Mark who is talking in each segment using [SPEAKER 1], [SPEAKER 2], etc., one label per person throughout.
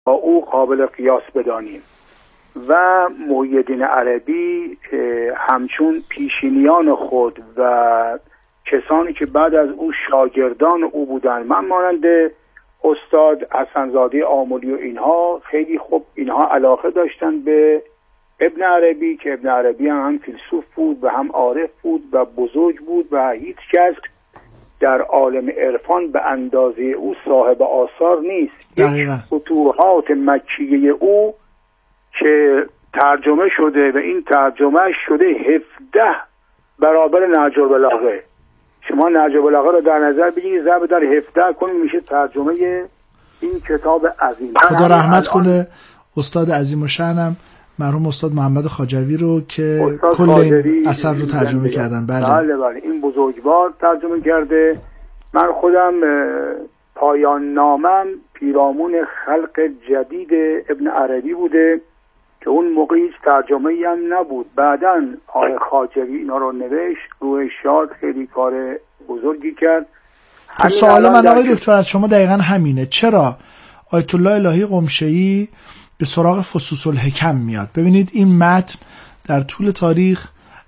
[SPEAKER 1] با او قابل قیاس بدانیم. و محی الدین عربی همچون پیشینیان خود و کسانی که بعد از او شاگردان او بودند، من مانند استاد حسن‌زاده آملی و اینها، خیلی خوب اینها علاقه داشتن به ابن عربی که ابن عربی هم فیلسوف بود و هم عارف بود و بزرگ بود و هیچ کس در عالم عرفان به اندازه او صاحب آثار نیست. یک فتوحات مکیه او که ترجمه شده و این ترجمه شده 17 برابر نهج البلاغه. شما نهج البلاغه رو در نظر بگیرید، ضرب در 17 کنید میشه ترجمه این کتاب عظیم.
[SPEAKER 2] خدا رحمت کنه استاد عظیم الشأنم مرحوم استاد محمد خواجوی رو که کل این اثر رو ترجمه کردن.
[SPEAKER 1] بله این بزرگوار ترجمه کرده. من خودم پایان نامم پیرامون خلق جدید ابن عربی بوده که اون موقع هیچ ترجمه‌ای هم نبود. بعداً آقای خواجوی اینا رو نوشت، روح شاد خیلی کار بزرگی کرد.
[SPEAKER 2] سوال من آقای دکتر از شما دقیقاً همینه، چرا آیت الله الهی قمشه‌ای به سراغ فصوص الحکم میاد؟ ببینید این متن در طول تاریخ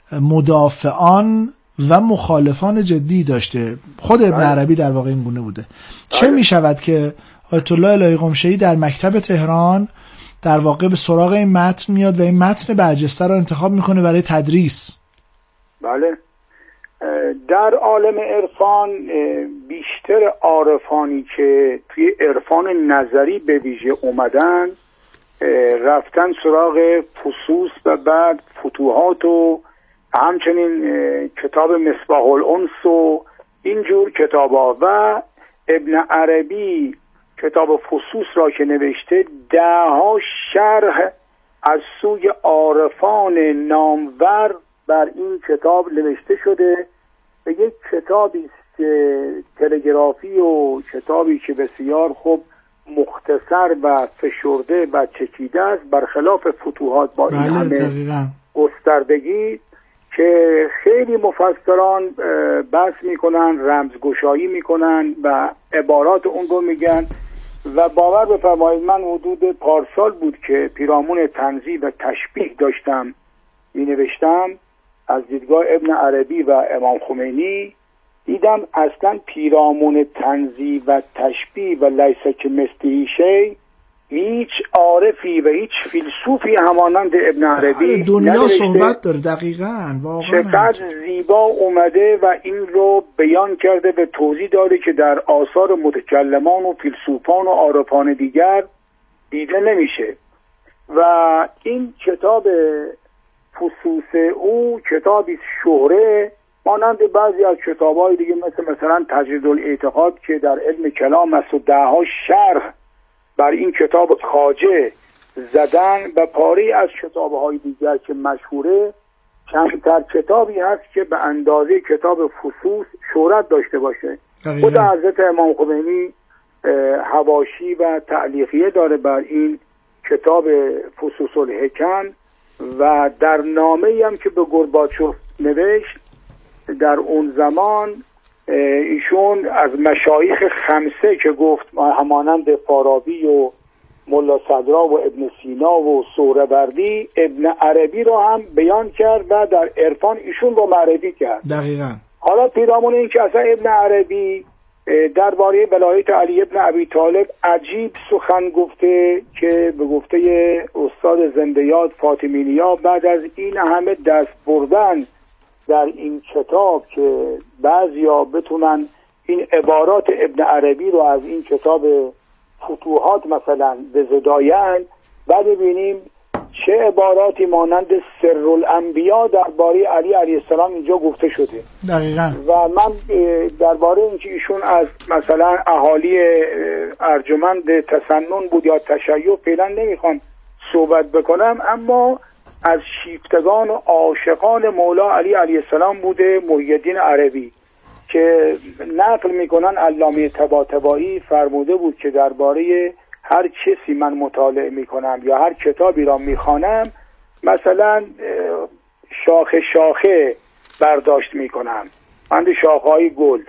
[SPEAKER 2] مدافعان و مخالفان جدی داشته. خود ابن عربی در واقع این گونه بوده. چه میشود که آیت الله الهی قمشه‌ای در مکتب تهران در واقع به سراغ این متن میاد و این متن برجسته رو انتخاب میکنه برای تدریس؟
[SPEAKER 1] بله، در عالم عرفان بیشتر عارفانی که توی عرفان نظری به ویژه اومدن رفتن سراغ فصوص و بعد فتوحات و همچنین کتاب مصباح الانس و اینجور کتابا. و ابن عربی کتاب فصوص را که نوشته 10 شرح از سوی عارفان نامور بر این کتاب نوشته شده و یک کتابی است که تلگرافی و کتابی که بسیار خوب مختصر و فشرده و چکیده است، برخلاف فتوحات با این همه گستردگی که خیلی مفسران بحث میکنن، رمزگشایی میکنن و عبارات اون رو میگن. و باور بفرمایید من حدود پارسال بود که پیرامون تنزیه و تشبیه داشتم مینوشتم از دیدگاه ابن عربی و امام خمینی. دیدم اصلا پیرامون تنزیه و تشبیه و لیس کمثله شیء هیچ عارفی و هیچ فیلسوفی همانند ابن عربی
[SPEAKER 2] دنیا صحبت داره. دقیقاً واقعا
[SPEAKER 1] چقدر زیبا اومده و این رو بیان کرده و توضیح داده که در آثار متکلمان و فیلسوفان و عارفان دیگر دیده نمیشه. و این کتاب فصوص او کتابی شهره مانند بعضی از کتاب‌های دیگه مثلا تجرید الاعتقاد که در علم کلام است و 10 شرح بر این کتاب خواجه زدن و پاره از کتاب‌های دیگر که مشهوره. کمتر کتابی هست که به اندازه کتاب فصوص شهرت داشته باشه. خود حضرت امام خمینی حواشی و تعلیقیه داره بر این کتاب فصوص الحکم و در نامه‌ای هم که به گورباچوف نوشت در اون زمان ایشون از مشایخ 5 که گفت همانند فارابی و ملا صدرا و ابن سینا و سهروردی، ابن عربی رو هم بیان کرد و در عرفان ایشون رو معرفی کرد.
[SPEAKER 2] دقیقاً.
[SPEAKER 1] حالا پیرامون این که اصلا ابن عربی درباره ولایت علی ابن ابی طالب عجیب سخن گفته که به گفته استاد زنده‌یاد فاطمی نیا بعد از این همه دست بردن در این کتاب که بعضیا بتونن این عبارات ابن عربی رو از این کتاب فتوحات مثلا بزداین، بعد ببینیم چه عباراتی مانند سرالانبیا درباره علی علیه السلام اینجا گفته شده.
[SPEAKER 2] دقیقاً.
[SPEAKER 1] و من درباره اینکه ایشون از مثلا اهالی ارجمند تسنن بود یا تشیع فعلا نمیخوام صحبت بکنم، اما از شیفتگان و عاشقان مولا علی علیه السلام بوده محی الدین عربی که نقل میکنن علامه طباطبایی فرموده بود که درباره هر کسی من مطالعه میکنم یا هر کتابی را میخوانم مثلا شاخه شاخه برداشت میکنم، مانند شاخه‌های گل.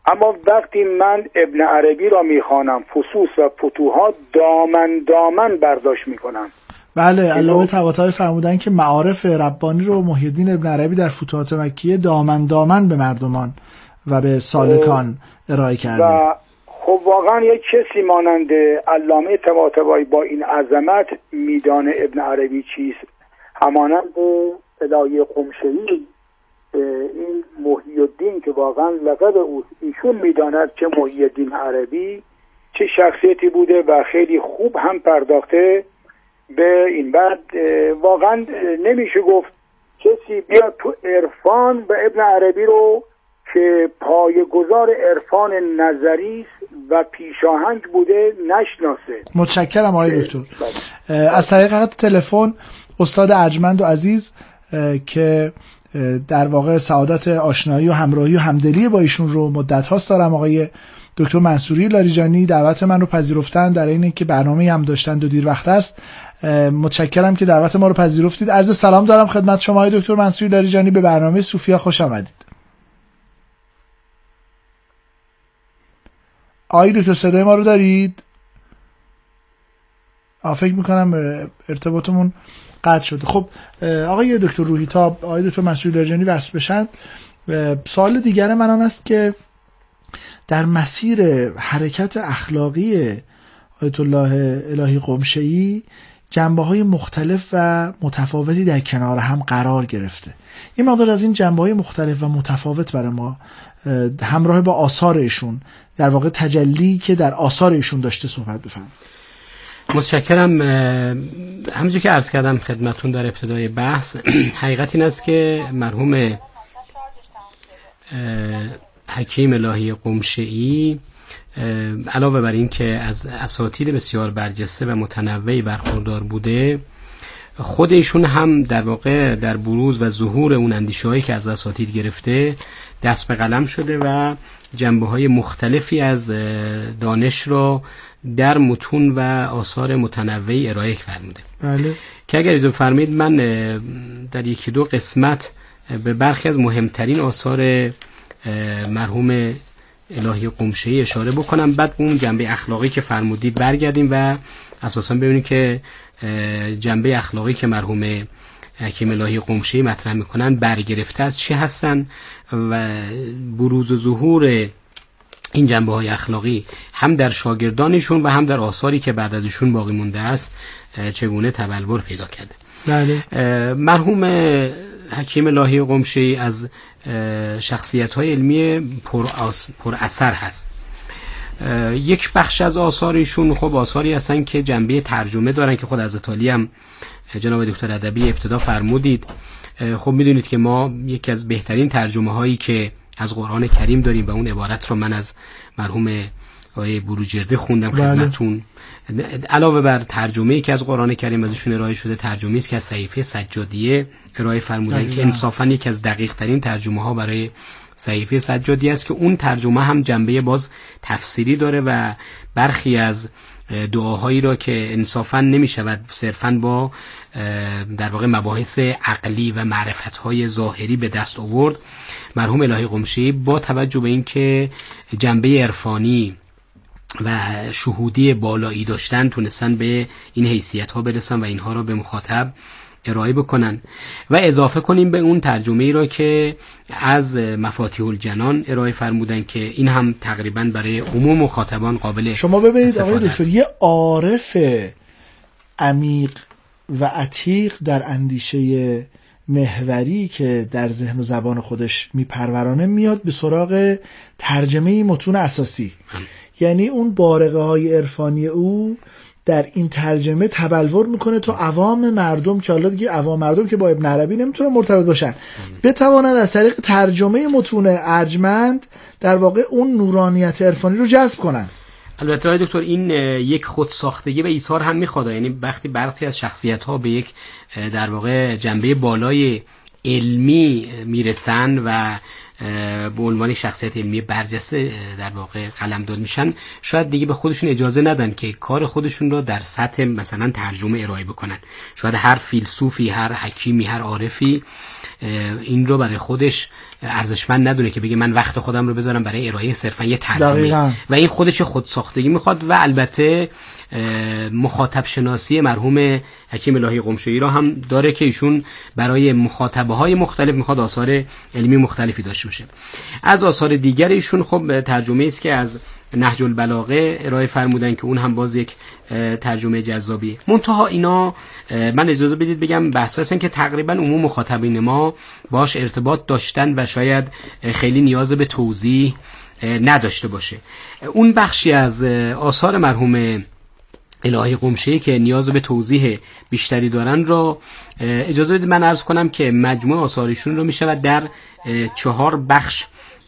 [SPEAKER 1] اما وقتی من ابن عربی را میخوانم فصوص و فتوحات دامن برداشت میکنم.
[SPEAKER 2] بله، علامه طباطبایی فرمودن که معارف ربانی رو محی الدین ابن عربی در فتوحات مکیه دامن به مردمان و به سالکان ارائه کرده. و
[SPEAKER 1] خب واقعا یک کسی مانند علامه طباطبایی با این عظمت میدان ابن عربی چیست، همانند الهی قمشه‌ای، این محی الدین که واقعا لقب او ایشون میداند چه محی الدین عربی چه شخصیتی بوده و خیلی خوب هم پرداخته به این. بعد واقعا نمیشه گفت کسی بیاد تو عرفان و ابن عربی رو که پایه‌گذار عرفان نظری و پیشاهنگ بوده نشناسه.
[SPEAKER 2] متشکرم آقای دکتر. از طریق تلفن استاد ارجمند و عزیز که در واقع سعادت آشنایی و همراهی و همدلی با ایشون رو مدت هاست دارم، آقای دکتر منصوری لاریجانی دعوت من رو پذیرفتن در این که برنامه هم داشتند و دیر وقت است. متشکرم که دعوت ما رو پذیرفتید. عرض سلام دارم خدمت شما آقای دکتر منصوری لاریجانی، به برنامه صوفیا خوش آمدید. آقای دکتر صدای ما رو دارید؟ فکر میکنم ارتباطمون قطع شده. خب آقای دکتر روحی تا آقای دکتر منصوری لاریجانی وصل بشن، سوال دیگر من آن است که در مسیر حرکت اخلاقی آیت الله الهی قمشه‌ای جنبه‌های مختلف و متفاوتی در کنار هم قرار گرفته. این مقدار از این جنبه‌های مختلف و متفاوت برای ما همراه با آثار ایشون، در واقع تجلی که در آثار ایشون داشته صحبت بفرمایید.
[SPEAKER 3] متشکرم. همونجوری که عرض کردم خدمتون در ابتدای بحث، حقیقت این است که مرحوم حکیم الهی قمشه‌ای علاوه بر این که از اساطیر بسیار برجسته و متنوعی برخوردار بوده، خود ایشون هم در واقع در بروز و ظهور اون اندیشه‌هایی که از اساطیر گرفته دست به قلم شده و جنبه‌های مختلفی از دانش را در متون و آثار متنوعی ارائه فرموده.
[SPEAKER 2] بله.
[SPEAKER 3] که اگر اجازه فرمایید من در یکی دو قسمت به برخی از مهمترین آثار مرحوم الهی قمشه‌ای اشاره بکنم، بعد اون جنبه اخلاقی که فرمودید برگردیم و اساسا ببینیم که جنبه اخلاقی که مرحوم حکیم الهی قمشه‌ای مطرح میکنن برگرفته از چه هستن و بروز و ظهور این جنبه‌های اخلاقی هم در شاگردانشون و هم در آثاری که بعد از ایشون باقی مونده است چگونه تبلور پیدا کرده.
[SPEAKER 2] بله.
[SPEAKER 3] مرحوم حکیم الهی قمشه‌ای از شخصیت‌های علمی پر اثر هست. یک بخش از آثارشون خب آثاری هستن که جنبه ترجمه دارن که خود حضرت علی هم جناب دکتر ادبی ابتدا فرمودید. خب میدونید که ما یکی از بهترین ترجمه هایی که از قرآن کریم داریم و اون عبارت رو من از مرحوم آقای بروجرده خوندم خدمتون. علاوه بر ترجمه‌ای که از قرآن کریم ازشون ارائه شده، ترجمه‌ای است که از صحیفه سجادیه ارائه فرمودن که انصافاً یکی از دقیق ترین ترجمه ها برای صحیفه سجادیه است که اون ترجمه هم جنبه باز تفسیری داره و برخی از دعاهایی را که انصافاً نمی‌شود صرفاً با در واقع مباحث عقلی و معرفت‌های ظاهری به دست آورد، مرحوم الهی قمشه‌ای با توجه به اینکه جنبه عرفانی و شهودی بالایی داشتن تونستن به این حیثیت‌ها برسن و اینها را به مخاطب ارائه بکنن. و اضافه کنیم به اون ترجمه‌ای را که از مفاتیح الجنان ارائه فرمودن که این هم تقریبا برای عموم مخاطبان قابل
[SPEAKER 2] شما ببینید آقای دکتر یه عارف عمیق و عتیق در اندیشه محوری که در ذهن و زبان خودش میپرورانه میاد به سراغ ترجمه متون اساسی. یعنی اون بارقه های عرفانی او در این ترجمه تبلور میکنه تا عوام مردم که حالا دیگه عوام مردم که با ابن عربی نمیتونه مرتبط باشن بتوانند از طریق ترجمه متون ارجمند در واقع اون نورانیت عرفانی رو جذب کنند.
[SPEAKER 3] البته آقای دکتر این یک خودساختگی و ایثار هم میخواد، یعنی وقتی برخی از شخصیت ها به یک در واقع جنبه بالای علمی میرسن و به عنوان شخصیت علمی برجسته در واقع قلمداد میشن، شاید دیگه به خودشون اجازه ندن که کار خودشون رو در سطح مثلا ترجمه ارائه بکنن. شاید هر فیلسوفی، هر حکیمی، هر عارفی این رو برای خودش ارزشمند ندونه که بگه من وقت خودم رو بذارم برای ارائه صرفا یه ترجمه و این خودش خودساختگی میخواد. و البته مخاطب شناسی مرحوم حکیم الهی قمشه‌ای را هم داره که ایشون برای مخاطبه های مختلف میخواد آثار علمی مختلفی داشته باشه. از آثار دیگر ایشون خب ترجمه است که از نهج البلاغه ارائه فرمودن که اون هم باز یک ترجمه جذابی. منتها اینا من اجازه بدید بگم بحث هستن که تقریبا عموم مخاطبین ما باش ارتباط داشتن و شاید خیلی نیاز به توضیح نداشته باشه. اون بخشی از آثار مرحوم الهی قمشه‌ای که نیاز به توضیح بیشتری دارن رو اجازه بدید من عرض کنم که مجموع آثارشون رو میشود در 4 بخش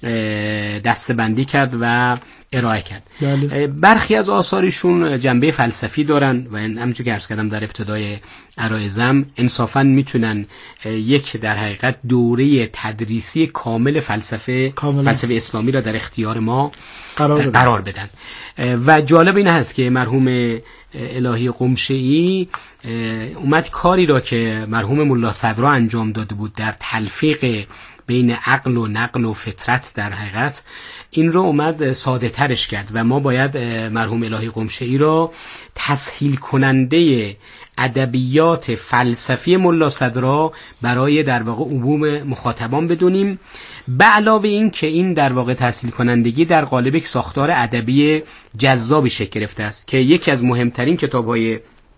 [SPEAKER 3] دسته‌بندی کرد و ارائه کرد. بله. برخی از آثارشون جنبه فلسفی دارن و همونجوری که عرض کردم در ابتدای عرایزم انصافاً میتونن یک در حقیقت دوره تدریسی کامل فلسفه اسلامی را در اختیار ما قرار بدن. و جالب این هست که مرحوم الهی قمشه‌ای اومد کاری را که مرحوم ملا صدرا انجام داده بود در تلفیق بین عقل و نقل و فطرت، در حقیقت این رو اومد ساده ترش کرد و ما باید مرحوم الهی قمشه‌ای را تسهیل کننده ادبیات فلسفی ملا صدرا برای در واقع عموم مخاطبان بدونیم. به علاوه این که این در واقع تسهیل کنندگی در قالب یک ساختار ادبی جذابی شکل گرفته است که یکی از مهمترین کتاب‌های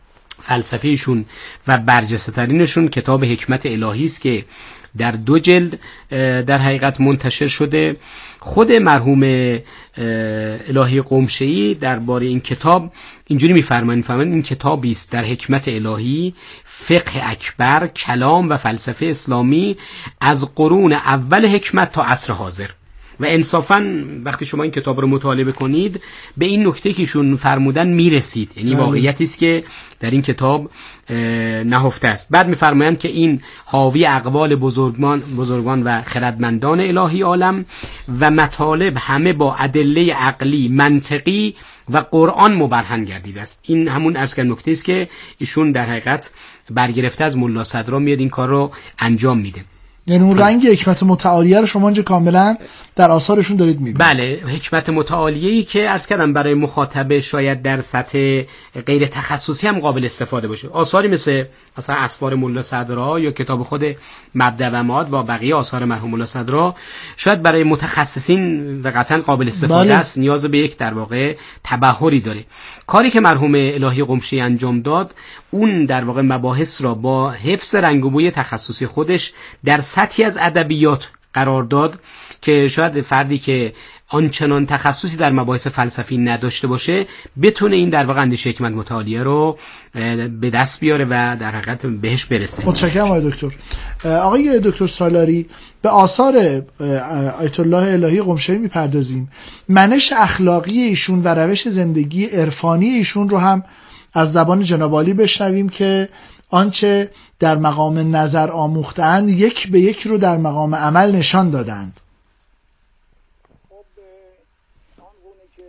[SPEAKER 3] فلسفیشون و برجسته ترینشون کتاب حکمت الهی است که در 2 جلد در حقیقت منتشر شده. خود مرحوم الهی قمشه‌ای درباره این کتاب اینجوری می‌فرمایند این کتابی است در حکمت الهی، فقه اکبر، کلام و فلسفه اسلامی از قرون اول حکمت تا عصر حاضر. و انصافاً وقتی شما این کتاب رو مطالعه کنید به این نکته که ایشون فرمودن میرسید، یعنی واقعیتی است که در این کتاب نهفته است. بعد میفرمایند که این حاوی اقوال بزرگان و خردمندان الهی عالم و مطالب همه با ادله عقلی، منطقی و قرآن مبرهن گردیده است. این همون عرض کردن نکته است که ایشون در حقیقت برگرفته از ملا صدرا میاد این کار رو انجام میده.
[SPEAKER 2] یعنی اون رنگ حکمت متعالیه رو شما اینجا کاملا در آثارشون دارید میبینید.
[SPEAKER 3] بله، حکمت متعالیه‌ای که عرض کردم برای مخاطب شاید در سطح غیر تخصصی هم قابل استفاده باشه. آثاری مثل اسفار ملا صدرا یا کتاب خود مبدأ و معاد با بقیه آثار مرحوم ملا صدرا شاید برای متخصصین و قطعا قابل استفاده است. نیاز به یک در واقع تبحری داره. کاری که مرحوم الهی قمشه‌ای انجام داد اون در واقع مباحث را با حفظ رنگ و بوی تخصصی خودش در سطحی از ادبیات قرار داد که شاید فردی که آنچنان تخصصی در مباحث فلسفی نداشته باشه بتونه این در واقع اندیشه حکمت متعالیه رو به دست بیاره و در حقیقت بهش برسه.
[SPEAKER 2] متشکرم آقای دکتر. آقای دکتر سالاری، به آثار آیت الله الهی قمشه‌ای میپردازیم. منش اخلاقی ایشون و روش زندگی عرفانی ایشون رو هم از زبان جناب عالی بشنویم که آنچه در مقام نظر آموختند یک به یک رو در مقام عمل نشان دادند.
[SPEAKER 1] خب آنگونه که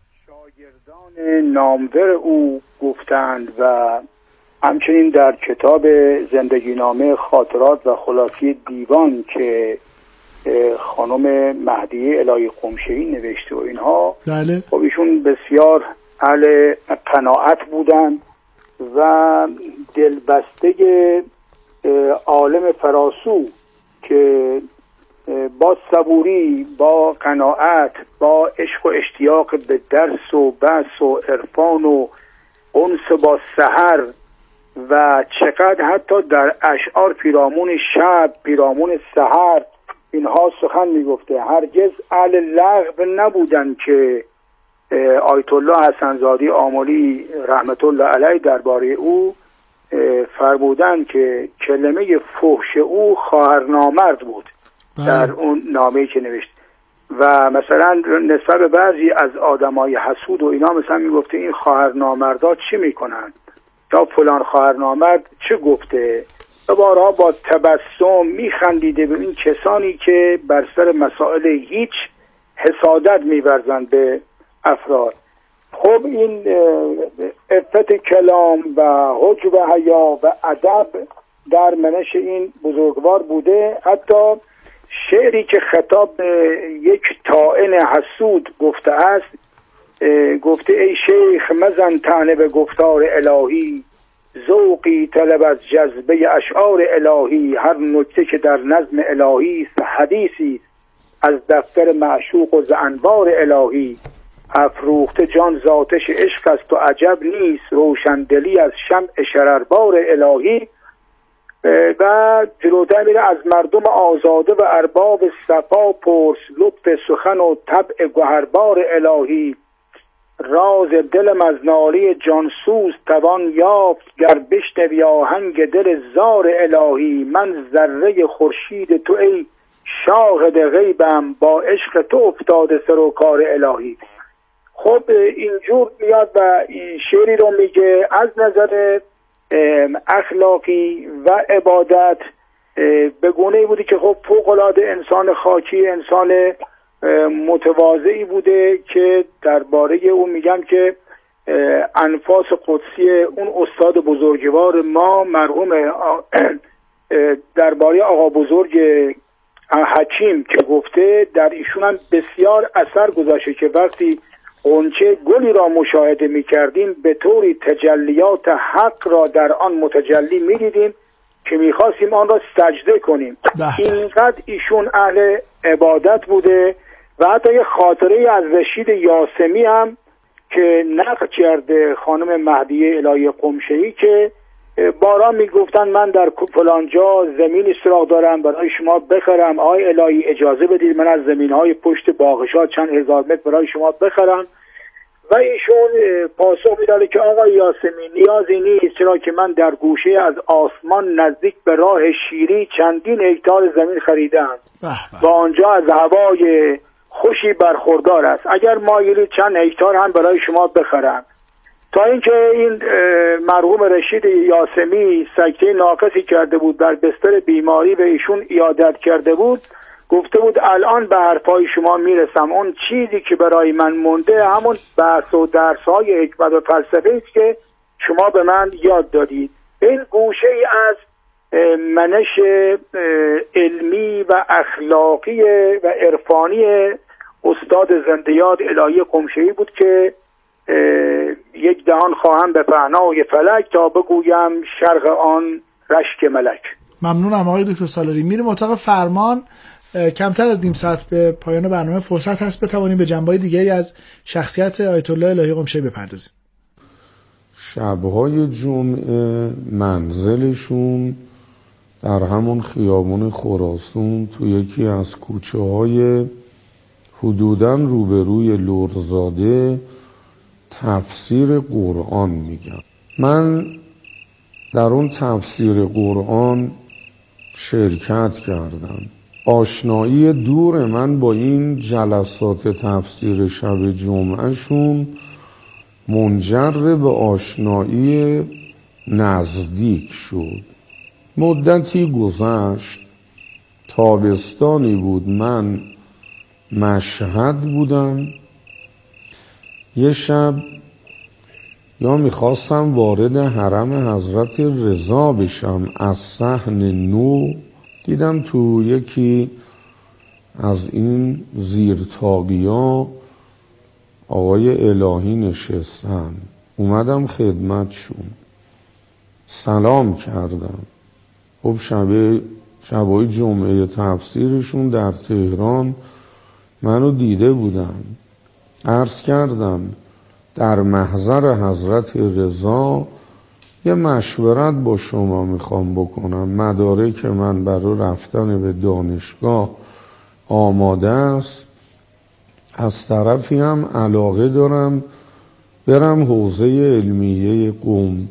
[SPEAKER 1] شاگردان نامور او گفتند و همچنین در کتاب زندگی نامه خاطرات و خلاصی دیوان که خانم مهدیه الهی قمشه‌ای نوشته و اینها،
[SPEAKER 2] بله.
[SPEAKER 1] خب ایشون بسیار اهل قناعت بودند و دلبسته عالم فراسو که با صبوری، با قناعت، با عشق و اشتیاق به درس و بحث و عرفان و انس با سحر و چقدر حتی در اشعار پیرامون شب، پیرامون سحر اینها سخن میگفته. هرگز اهل لغو نبودن که آیت الله حسن‌زاده آملی رحمت الله علیه درباره او فرمودند که کلمه فحش او خواهرنامرد بود در اون نامه‌ای که نوشت و مثلا نسبت به بعضی از آدمای حسود و اینا مثلا میگفته این خواهرنامردا چی میکنن یا فلان خواهرنامرد چه گفته و بارها با تبسم میخندیده به این کسانی که بر سر مسائل هیچ حسادت می‌ورزند به افراد. خب این عفت کلام و حجب و حیا و ادب در منش این بزرگوار بوده. حتی شعری که خطاب به یک طاعن حسود گفته است، گفته ای شیخ مزن طعنه به گفتار الهی، ذوقی طلب از جذبه اشعار الهی، هر نکته که در نظم الهی است حدیثی از دفتر معشوق و ز انوار الهی، افروخته جان ذاتش عشق است و عجب نیست، روشندلی از شمع شرربار الهی. و جلوتر میره از مردم آزاده و ارباب صفا پرس، لطف سخن و طبع گوهربار الهی، راز دلم از ناله جانسوز توان یافت، گر بشنوی آهنگ دل زار الهی، من ذره خورشید تو ای شاهد غیبم، با عشق تو افتاده سر و کار الهی. خب اینجور میاد و این شعری رو میگه از نظر اخلاقی و عبادت به گونه‌ای بودی که خب فوق‌العاده انسان خاکی، انسان متواضعی بوده که درباره اون میگم که انفاس قدسی اون استاد بزرگوار ما مرحوم درباره آقا بزرگ حکیم که گفته در ایشون هم بسیار اثر گذاشته که وقتی غنچه گلی را مشاهده می‌کردیم به طوری تجلیات حق را در آن متجلی می‌دیدیم که می‌خواستیم آن را سجده کنیم. اینقدر ایشون اهل عبادت بوده. و حتی یه خاطره از رشید یاسمی هم که نقل کرده خانم مهدیه الهی قمشه‌ای که بارها میگفتن من در فلان جا زمینی سراغ دارم برای شما بخرم، آقای الهی اجازه بدید من از زمین‌های پشت باغشا چند هزار متر برای شما بخرم. و ایشون پاسخ میداده که آقای یاسمی نیازی نیست، چرا که من در گوشه از آسمان نزدیک به راه شیری چندین هکتار زمین خریدم و آنجا از هوای خوشی برخوردار است، اگر مایلی چند هکتار هم برای شما بخرم. تا اینکه این مرحوم رشید یاسمی سکته ناقصی کرده بود، بر بستر بیماری به ایشون عیادت کرده بود، گفته بود الان به حرفای شما میرسم، اون چیزی که برای من مونده همون بحث و درس‌های حکمت و فلسفه است که شما به من یاد دادید. این گوشه ای از منش علمی و اخلاقی و عرفانی استاد زنده‌یاد الهی قمشه‌ای بود که یک دهان خواهم به پهنای فلک تا بگویم شرق آن رشک ملک.
[SPEAKER 2] ممنونم آقای دکتر سالاری. میریم اتاق فرمان. کمتر از نیم ساعت به پایان برنامه فرصت هست بتوانیم به جنبه‌های دیگری از شخصیت آیت الله الهی قمشه‌ای بپردازیم.
[SPEAKER 4] شب‌های جمعه منزلشون در همون خیابون خراسان تو یکی از کوچه‌های حدوداً روبروی لرزاده تفسیر قرآن میگن. من در اون تفسیر قرآن شرکت کردم. آشنایی دور من با این جلسات تفسیر شب جمعهشون منجر به آشنایی نزدیک شد. مدتی گذشت، تابستانی بود، من مشهد بودم. یه شب یا میخواستم وارد حرم حضرت رضا بشم، از صحن نو دیدم تو یکی از این زیرتاقی‌ها آقای الهی نشستن. اومدم خدمتشون، سلام کردم. خب شبای جمعه تفسیرشون در تهران منو دیده بودن. عرض کردم در محضر حضرت رضا یه مشورت با شما میخوام بکنم. مدارک من برای رفتن به دانشگاه آماده است، از طرفی هم علاقه دارم برم حوزه علمیه قم.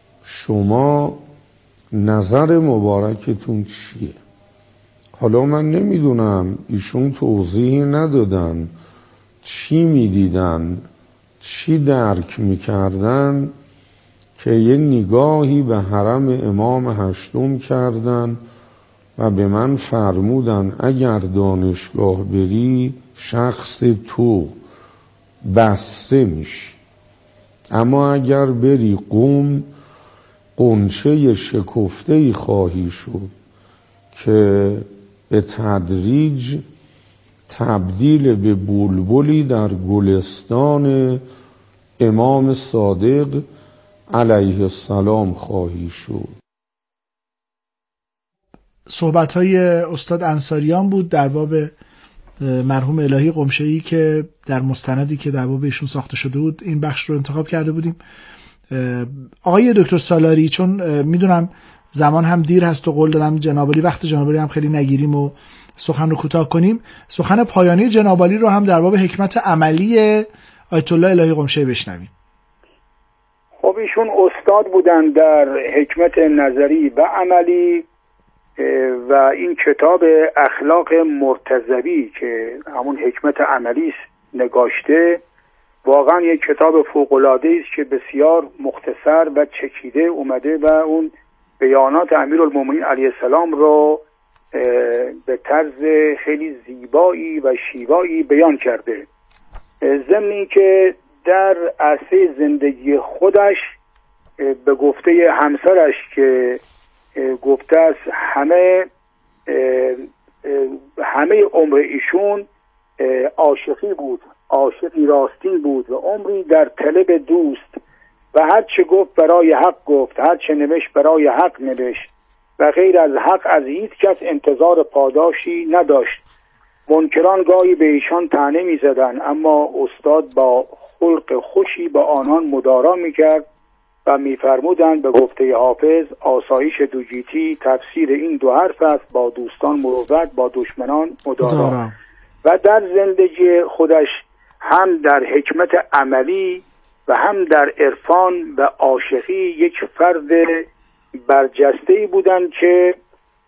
[SPEAKER 4] شما نظر مبارکتون چیه؟ حالا من نمیدونم، ایشون توضیحی ندادن چی میدیدن، چی درک میکردن که یه نگاهی به حرم امام هشتم کردن و به من فرمودن اگر دانشگاه بری شخص تو بسته میشی، اما اگر بری قم غنچه شکفته‌ای خواهی شد که به تدریج تبدیل به بلبلی در گلستان امام صادق علیه السلام خواهی شد.
[SPEAKER 2] صحبت‌های استاد انصاریان بود در باب مرحوم الهی قمشه‌ای که در مستندی که در باب ایشون ساخته شده بود این بخش رو انتخاب کرده بودیم. آقای دکتر سالاری، چون میدونم زمان هم دیر هست و قول دادم جنابعالی وقت جنابعالی هم خیلی نگیریم و سخن رو کوتاه کنیم، سخن پایانی جنابعالی رو هم در باب حکمت عملی آیت الله الهی قمشه‌ای بشنویم.
[SPEAKER 1] خب ایشون استاد بودن در حکمت نظری و عملی و این کتاب اخلاق مرتضوی که همون حکمت عملی است نگاشته، واقعا یک کتاب فوق‌العاده است که بسیار مختصر و چکیده اومده و اون بیانات امیرالمومنین علیه السلام رو به طرز خیلی زیبایی و شیوایی بیان کرده. ضمن این که در عرصه زندگی خودش به گفته همسرش که گفته است همه عمر ایشون عاشقی بود، عاشقی راستین بود و عمری در طلب دوست و هر چه گفت برای حق گفت، هر چه نوشت برای حق نوشت و غیر از حق از هیچ کس انتظار پاداشی نداشت. منکران گاهی به ایشان طعنه می زدن، اما استاد با خلق خوشی با آنان مدارا می کرد و می فرمودند به گفته حافظ آسایش دوجیتی تفسیر این دو حرف است، با دوستان مروت با دشمنان مدارا. و در زندگی خودش هم در حکمت عملی و هم در عرفان و عاشقی یک فرد برجسته‌ای بودند که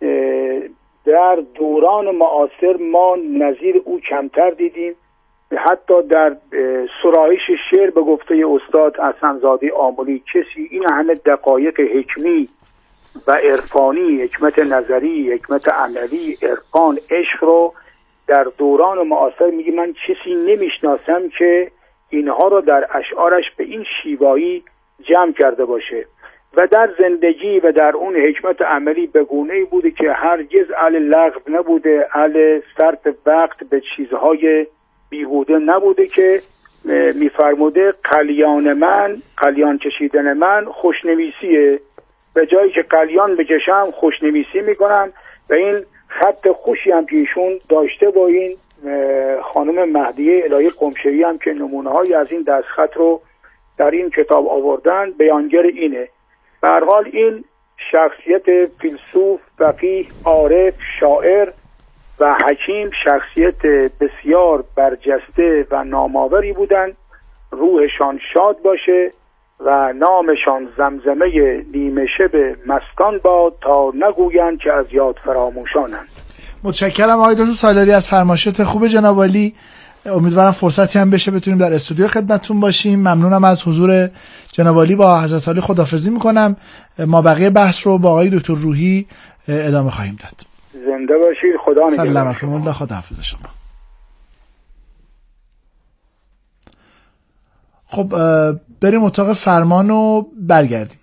[SPEAKER 1] در دوران معاصر ما نظیر او کمتر دیدیم. حتی در سرایش شعر به گفته استاد حسن‌زاده آملی کسی این همه دقایق حکمی و عرفانی، حکمت نظری، حکمت عملی، عرفان، عشق رو در دوران معاصر میگه من کسی نمیشناسم که اینها رو در اشعارش به این شیوایی جمع کرده باشه. و در زندگی و در اون حکمت عملی به گونه‌ای بوده که هرگز اهل لغو نبوده، اهل صرف وقت به چیزهای بیهوده نبوده که میفرموده قلیان کشیدن من خوشنویسیه، به جایی که قلیان بکشم خوشنویسی میکنم. و این خط خوشی هم که ایشون داشته با این خانم مهدیه الهی قمشه‌ای هم که نمونه‌هایی از این دستخط رو در این کتاب آوردن بیانگر اینه. به هر حال این شخصیت فیلسوف، فقیه، عارف، شاعر و حکیم شخصیت بسیار برجسته و نامآوری بودند. روحشان شاد باشه و نامشان زمزمه نیمه شب مستان باد تا نگویند که از یاد فراموشانند.
[SPEAKER 2] متشکرم آقای دکتر سالاری از فرمایشات خوب جناب عالی. امیدوارم فرصتی هم بشه بتونیم در استودیو خدمتتون باشیم. ممنونم از حضور جناب عالی. با حضرت عالی خداحافظی میکنم. ما بقیه بحث رو با آقای دکتر روحی ادامه خواهیم داد.
[SPEAKER 1] زنده باشید. خدا نگهدار.
[SPEAKER 2] سلام علیکم. الله خداحافظ شما. خب بریم اتاق فرمان و برگردیم.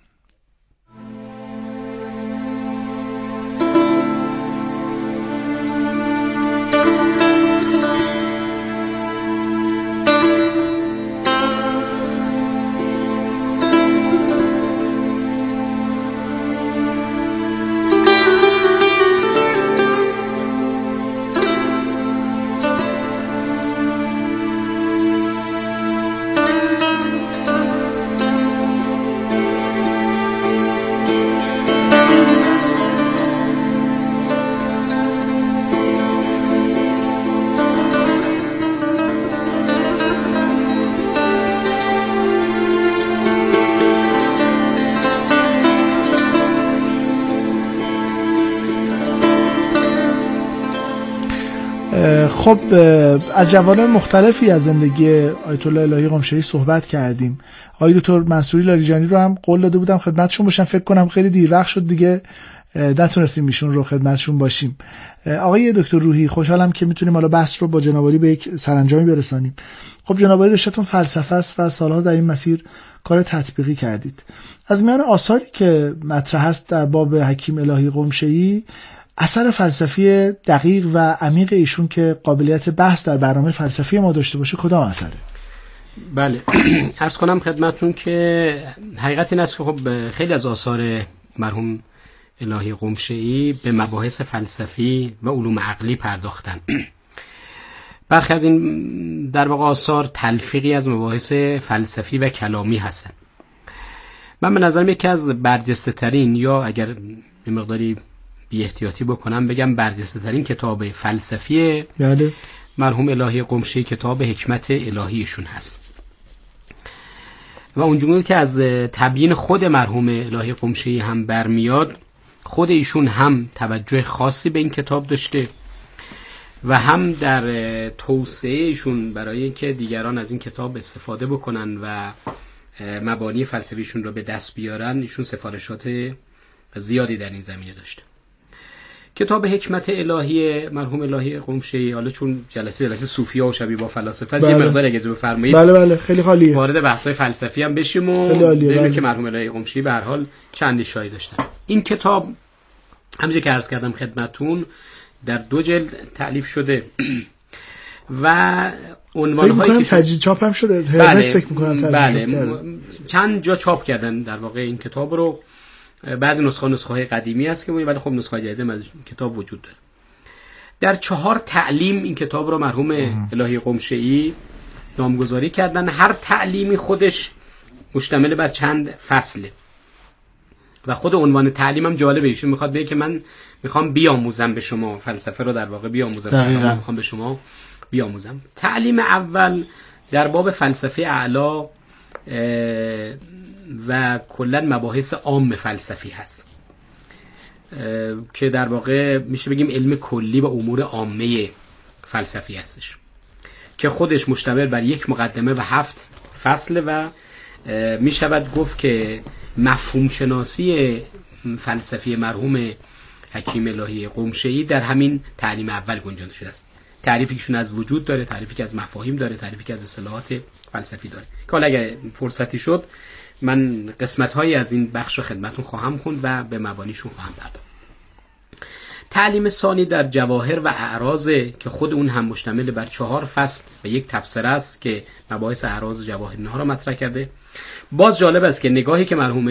[SPEAKER 2] خب از جوانب مختلفی از زندگی آیت الله الهی قمشه‌ای صحبت کردیم. آقای دکتر منصوری لاریجانی رو هم قول داده بودم خدمتشون باشم، فکر کنم خیلی دیر وقت شد دیگه نتونستیم ایشون رو خدمتشون باشیم. آقای دکتر روحی، خوشحالم که میتونیم حالا بحث رو با جناب عالی به یک سرانجامی برسانیم. خب جناب عالی رشته‌تون فلسفه است و سالها در این مسیر کار تطبیقی کردید. از میان آثاری که مطرح است در باب حکیم الهی قمشه‌ای، اثر فلسفی دقیق و عمیق ایشون که قابلیت بحث در برنامه فلسفی ما داشته باشه کدام اثره؟
[SPEAKER 3] بله، عرض کنم خدمتتون که حقیقت این است که خب خیلی از آثار مرحوم الهی قمشه‌ای به مباحث فلسفی و علوم عقلی پرداختن. برخی از این در واقع آثار تلفیقی از مباحث فلسفی و کلامی هستند. من به نظرم یکی از برجسته ترین، یا اگر به مقداری بی احتیاطی بکنم بگم برجسته ترین کتاب فلسفی
[SPEAKER 2] بله
[SPEAKER 3] مرحوم الهی قمشه‌ای کتاب حکمت الهیشون هست. و اونجوری که از تبیین خود مرحوم الهی قمشه‌ای هم برمیاد، خود ایشون هم توجه خاصی به این کتاب داشته و هم در توسعه ایشون برای اینکه دیگران از این کتاب استفاده بکنن و مبانی فلسفیشون رو به دست بیارن، ایشون سفارشات زیادی در این زمینه داشته. کتاب حکمت الهی مرحوم الهی قمشه‌ای، حالا چون جلسه صوفیا و شبیه با فلاسفه است، یه مقدار اگه بفرمایید
[SPEAKER 2] بله خیلی خالیه
[SPEAKER 3] وارد بحث‌های فلسفی هم بشیم و ببینیم که مرحوم الهی قمشه‌ای به هر حال چندی شایی داشتن. این کتاب همونجوری که عرض کردم خدمتتون در 2 جلد تألیف شده و عنوان‌هایی که
[SPEAKER 2] تجدید چاپ هم شده. هرمس فکر می‌کنم
[SPEAKER 3] بله چند جا چاپ کردن در واقع این کتاب رو. بعضی نسخه‌های قدیمی هست که ولی خب نسخه جدید از کتاب وجود داره. در 4 تعلیم این کتاب رو مرحوم الهی قمشه‌ای نامگذاری کردن. هر تعلیمی خودش مشتمل بر چند فصله و خود عنوان تعلیم هم جالبه. ایشون میخواد بگه که من میخوام بیاموزم به شما فلسفه رو، در واقع بیاموزم، میخوام به شما بیاموزم. تعلیم اول در باب فلسفه اعلی و کلن مباحث عام فلسفی هست که در واقع میشه بگیم علم کلی و امور عامه فلسفی هستش که خودش مشتمل بر 1 مقدمه و 7 فصل و میشود گفت که مفهوم شناسی فلسفی مرحوم حکیم الهی قمشه‌ای در همین تعلیم اول گنجانده شده است. تعریفی که از وجود داره، تعریفی که از مفاهیم داره، تعریفی که از اصطلاحات فلسفی داره که حالا اگر فرصتی شد من قسمت‌هایی از این بخش رو خدمتتون خواهم خوند و به مبانیشون خواهم پرداخت. تعلیم ثانی در جواهر و اعراض که خود اون هم مشتمل بر 4 فصل و 1 تفسیر است که مباحث اعراض و جواهر اینها رو مطرح کرده. باز جالب است که نگاهی که مرحوم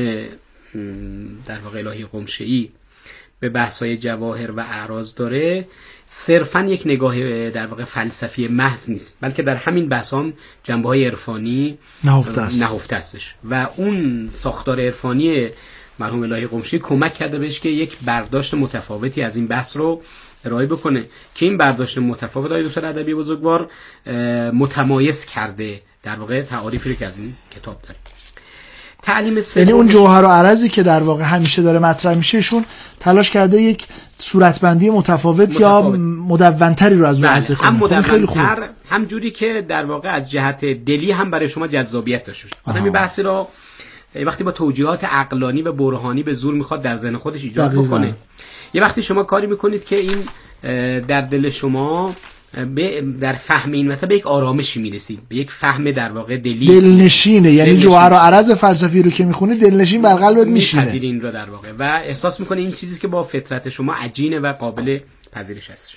[SPEAKER 3] در واقع الهی قمشه‌ای به بحث‌های جواهر و اعراض داره صرفاً یک نگاه در واقع فلسفی محض نیست، بلکه در همین بحثام جنبه‌های عرفانی نهفته استش و اون ساختار عرفانی مرحوم الهی قمشه‌ای کمک کرده بهش که یک برداشت متفاوتی از این بحث رو ارائه بکنه که این برداشت متفاوت آقای دکتر ادبی بزرگوار متمایز کرده در واقع تعاریفی رو که از این کتاب داره. تعلیم
[SPEAKER 2] یعنی اون جوهر و عرضی که در واقع همیشه داره مطرح میشه، ایشون تلاش کرده یک صورتبندی متفاوت یا مدونتری رو از اون عرضه کنه.
[SPEAKER 3] هم مدونتر، هم جوری که در واقع از جهت دلی هم برای شما جذابیت داشته باشه. آدمی بحثی رو وقتی با توجیهات عقلانی و برهانی به زور میخواد در ذهن خودش ایجاد بکنه، یه وقتی شما کاری میکنید که این در دل شما در فهم این مطلب به یک آرامشی میرسید، به یک فهم در واقع
[SPEAKER 2] دلنشینه. یعنی جوهر و عرض فلسفی رو که میخونی دلنشین بر قلبت میشینه،
[SPEAKER 3] میپذیری این رو در واقع و احساس میکنه این چیزی که با فطرت شما عجینه و قابل پذیرش هستش.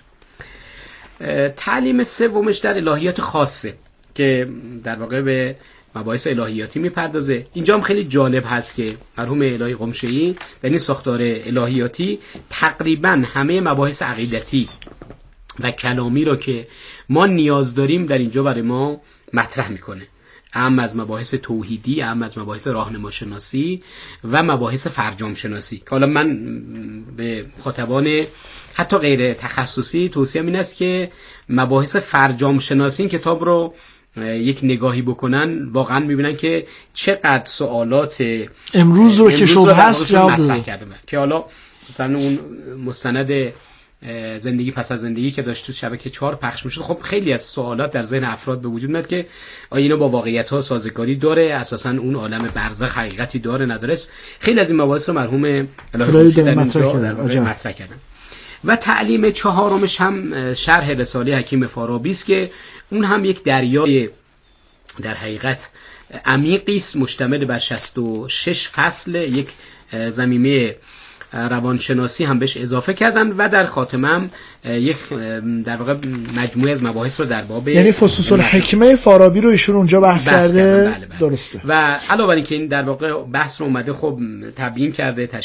[SPEAKER 3] تعلیم سومش در الهیات خاصه که در واقع به مباحث الهیاتی میپردازه. اینجا هم خیلی جالب هست که مرحوم الهی قمشه‌ای در این ساختار الهیاتی تقریبا همه مباحث عقیدتی و کلامی رو که ما نیاز داریم در اینجا برای ما مطرح میکنه، هم از مباحث توحیدی، هم از مباحث راهنما شناسی و مباحث فرجام شناسی که حالا من به مخاطبان حتی غیر تخصصی توصیه‌ام این است که مباحث فرجام شناسی این کتاب رو یک نگاهی بکنن، واقعا میبینن که چقدر سوالات
[SPEAKER 2] امروز رو که شبهه است جواب داده
[SPEAKER 3] که حالا مثلا اون مستند زندگی پس از زندگی که داشت تو شبکه 4 پخش میشد، خب خیلی از سوالات در ذهن افراد به وجود میاد که آیا اینا با واقعیت ها سازگاری داره، اساسا اون عالم برزخ حقیقتی داره نداره. خیلی از این مباحث رو مرحوم الهی قمشی در اینجا مطرح کردن. و تعلیم چهارمش هم شرح رساله حکیم فارابی است که اون هم یک دریای در حقیقت عمیقی است، مشتمل بر 66 فصل، یک ضمیمه روانشناسی هم بهش اضافه کردن و در خاتمه هم یک در واقع مجموعه از مباحث رو در باب
[SPEAKER 2] یعنی فصوص الحکمه فارابی رو ایشون اونجا بحث کرده.
[SPEAKER 3] بله.
[SPEAKER 2] درسته.
[SPEAKER 3] و علاوه بر اینکه این در واقع بحث رو اومده خب تبیین کرده،